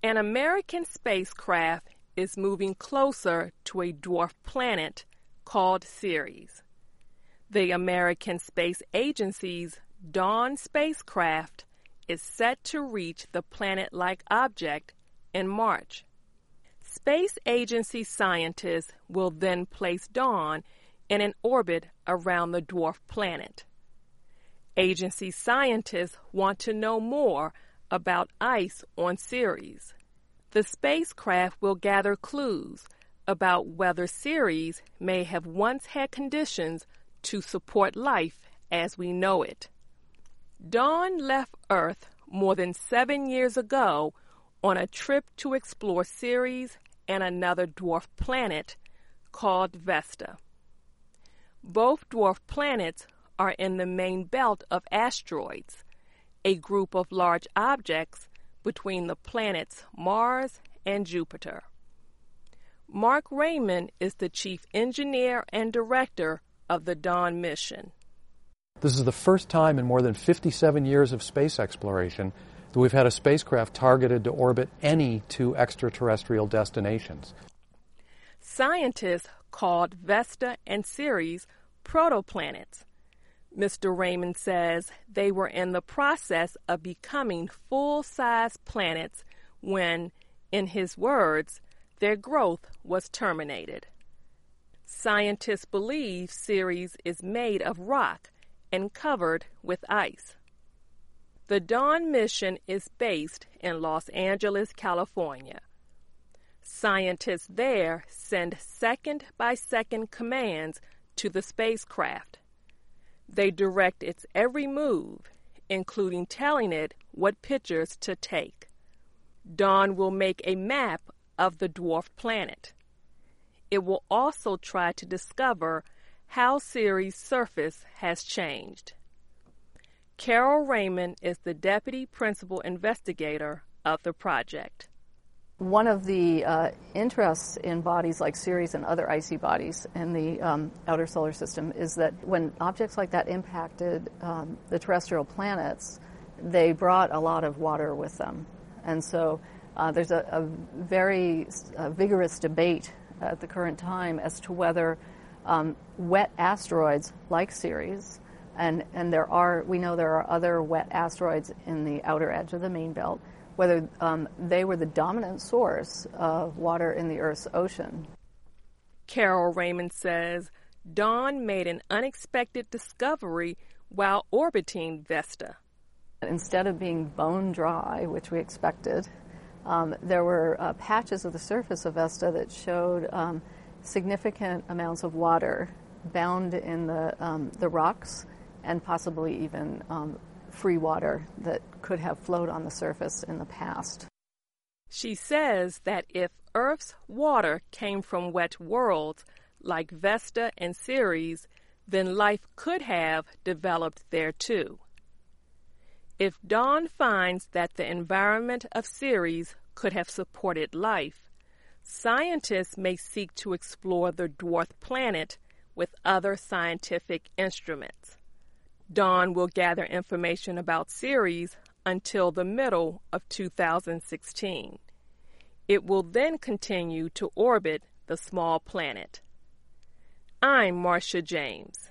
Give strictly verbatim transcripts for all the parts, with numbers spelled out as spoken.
An American spacecraft is moving closer to a dwarf planet called Ceres. The American Space Agency's Dawn spacecraft is set to reach the planet-like object in March. Space Agency scientists will then place Dawn in an orbit around the dwarf planet. Agency scientists want to know more about ice on Ceres. The spacecraft will gather clues about whether Ceres may have once had conditions to support life as we know it. Dawn left Earth more than seven years ago on a trip to explore Ceres and another dwarf planet called Vesta. Both dwarf planets are in the main belt of asteroids, a group of large objects between the planets Mars and Jupiter. Mark Raymond is the chief engineer and director of the Dawn mission. This is the first time in more than fifty-seven years of space exploration that we've had a spacecraft targeted to orbit any two extraterrestrial destinations. Scientists called Vesta and Ceres protoplanets. Mister Raymond says they were in the process of becoming full-size planets when, in his words, their growth was terminated. Scientists believe Ceres is made of rock and covered with ice. The Dawn mission is based in Los Angeles, California. Scientists there send second-by-second commands to the spacecraft. They direct its every move, including telling it what pictures to take. Dawn will make a map of the dwarf planet. It will also try to discover how Ceres' surface has changed. Carol Raymond is the deputy principal investigator of the project. One of the uh, interests in bodies like Ceres and other icy bodies in the um, outer solar system is that when objects like that impacted um, the terrestrial planets, they brought a lot of water with them. And so uh, there's a, a very uh, vigorous debate at the current time as to whether um, wet asteroids like Ceres, and, and there are, we know there are other wet asteroids in the outer edge of the main belt, whether um, they were the dominant source of water in the Earth's ocean. Carol Raymond says Dawn made an unexpected discovery while orbiting Vesta. Instead of being bone dry, which we expected, um, there were uh, patches of the surface of Vesta that showed um, significant amounts of water bound in the, um, the rocks and possibly even um, free water that could have flowed on the surface in the past. She says that if Earth's water came from wet worlds like Vesta and Ceres, then life could have developed there too. If Dawn finds that the environment of Ceres could have supported life, scientists may seek to explore the dwarf planet with other scientific instruments. Dawn will gather information about Ceres until the middle of two thousand sixteen. It will then continue to orbit the small planet. I'm Marcia James.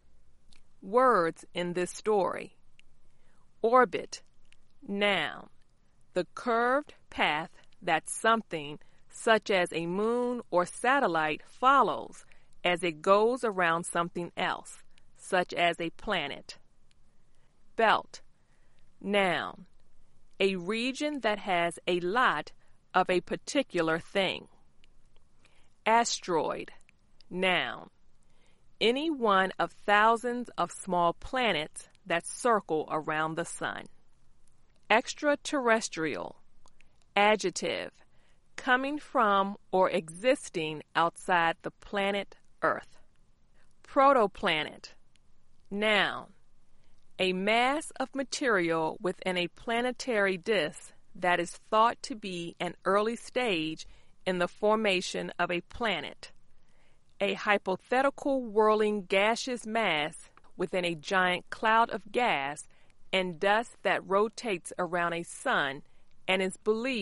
Words in this story. Orbit, noun, the curved path that something, such as a moon or satellite, follows as it goes around something else, such as a planet. Belt, noun, a region that has a lot of a particular thing. Asteroid, noun, any one of thousands of small planets that circle around the sun. Extraterrestrial, adjective, coming from or existing outside the planet Earth. Protoplanet, noun, a mass of material within a planetary disk that is thought to be an early stage in the formation of a planet. A hypothetical whirling gaseous mass within a giant cloud of gas and dust that rotates around a sun and is believed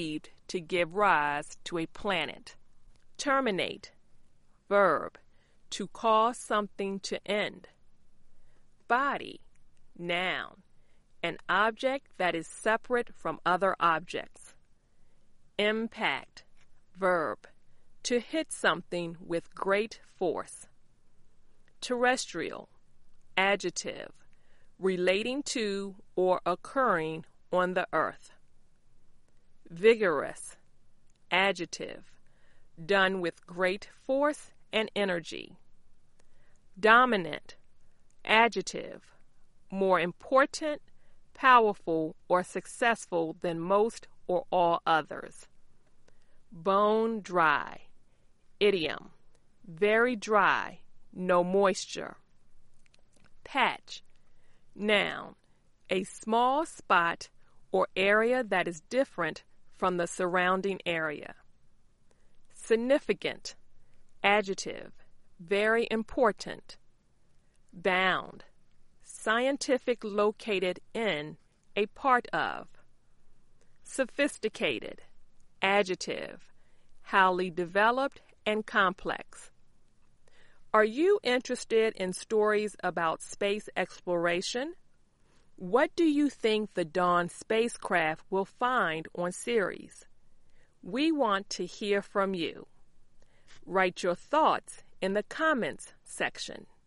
to give rise to a planet. Terminate, verb, to cause something to end. Body, noun, an object that is separate from other objects. Impact, verb, to hit something with great force. Terrestrial, adjective, relating to or occurring on the earth. Vigorous, adjective, done with great force and energy. Dominant, adjective, more important, powerful, or successful than most or all others. Bone dry, idiom, very dry, no moisture. Patch, noun, a small spot or area that is different from the surrounding area. Significant, adjective, very important. Bound, scientific located in, a part of. Sophisticated, adjective, highly developed and complex. Are you interested in stories about space exploration? What do you think the Dawn spacecraft will find on Ceres? We want to hear from you. Write your thoughts in the comments section.